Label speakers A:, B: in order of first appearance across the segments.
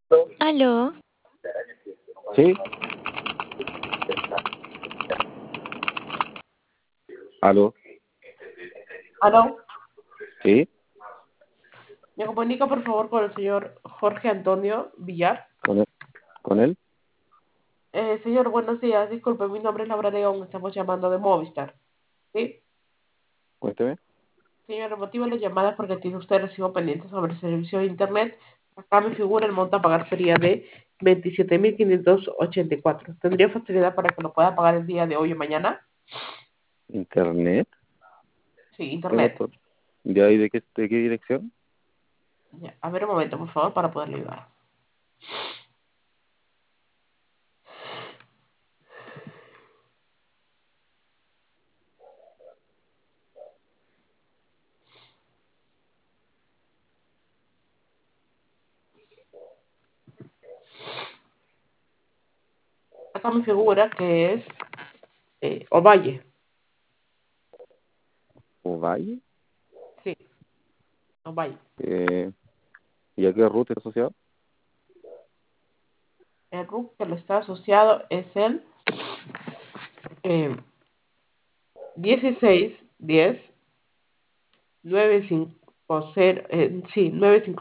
A: Aló,
B: Sí, aló,
C: Aló,
B: sí,
C: me comunica por favor con el señor Jorge Antonio Villar.
B: con él, con él,
C: Señor, buenos días. Disculpe, mi nombre es Laura León. Estamos llamando de Movistar. ¿Sí?
B: cuénteme.
C: Señor, el motivo de la llamada es porque tiene usted recibo pendiente sobre el servicio de Internet. Acá me figura el monto a pagar sería de 27.584. ¿Tendría facilidad para que lo pueda pagar el día de hoy o mañana?
B: Internet,
C: Sí,
B: tengo
C: Internet.
B: todo. ¿De ahí de qué dirección?
C: Ya, a ver un momento, por favor, para poderle ayudar. Acá me figura que es Ovalle.
B: Ovalle,
C: Sí, Ovalle.
B: eh, ¿y a qué ruta es asociado?
C: El RUC que le está asociado es el eh, 1610 950, sí,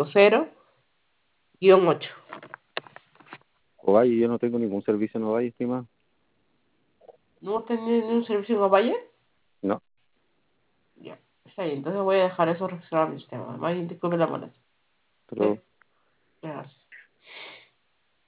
C: 950-8.
B: Ovalle, yo no tengo ningún servicio en Ovalle, estimado.
C: ¿No tiene un servicio en Ovalle?
B: No,
C: Ya, está bien, entonces voy a dejar eso registrado en mi sistema. Más bien, disculpe la molestia.
B: pero
C: Ok, gracias.